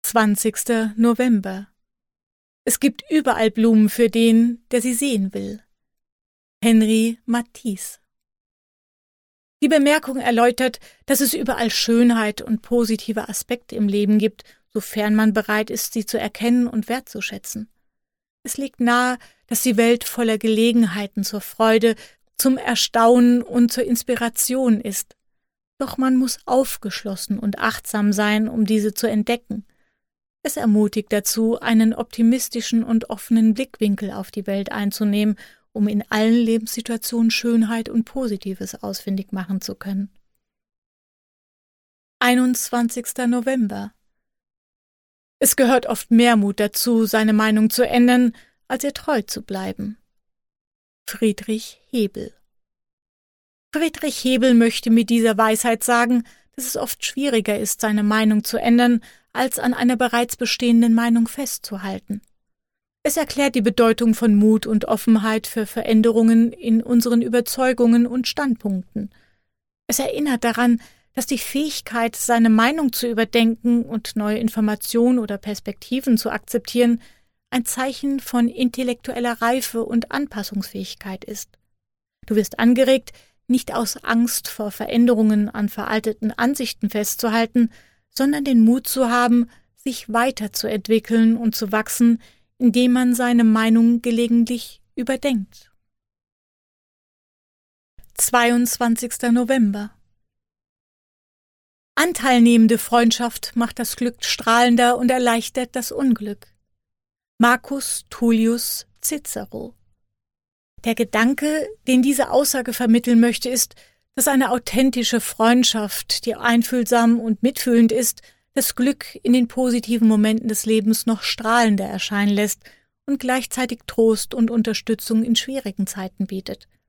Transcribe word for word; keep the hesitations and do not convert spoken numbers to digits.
zwanzigster November. Es gibt überall Blumen für den, der sie sehen will. Henri Matisse. Die Bemerkung erläutert, dass es überall Schönheit und positive Aspekte im Leben gibt, sofern man bereit ist, sie zu erkennen und wertzuschätzen. Es liegt nahe, dass die Welt voller Gelegenheiten zur Freude, zum Erstaunen und zur Inspiration ist. Doch man muss aufgeschlossen und achtsam sein, um diese zu entdecken. Es ermutigt dazu, einen optimistischen und offenen Blickwinkel auf die Welt einzunehmen, um in allen Lebenssituationen Schönheit und Positives ausfindig machen zu können. einundzwanzigster November. Es gehört oft mehr Mut dazu, seine Meinung zu ändern, als ihr treu zu bleiben. Friedrich Hebel. Friedrich Hebel möchte mit dieser Weisheit sagen, dass es oft schwieriger ist, seine Meinung zu ändern, als an einer bereits bestehenden Meinung festzuhalten. Es erklärt die Bedeutung von Mut und Offenheit für Veränderungen in unseren Überzeugungen und Standpunkten. Es erinnert daran, dass die Fähigkeit, seine Meinung zu überdenken und neue Informationen oder Perspektiven zu akzeptieren, ein Zeichen von intellektueller Reife und Anpassungsfähigkeit ist. Du wirst angeregt, nicht aus Angst vor Veränderungen an veralteten Ansichten festzuhalten, sondern den Mut zu haben, sich weiterzuentwickeln und zu wachsen, indem man seine Meinung gelegentlich überdenkt. zweiundzwanzigster November. Anteilnehmende Freundschaft macht das Glück strahlender und erleichtert das Unglück. Marcus Tullius Cicero. Der Gedanke, den diese Aussage vermitteln möchte, ist, dass eine authentische Freundschaft, die einfühlsam und mitfühlend ist, das Glück in den positiven Momenten des Lebens noch strahlender erscheinen lässt und gleichzeitig Trost und Unterstützung in schwierigen Zeiten bietet.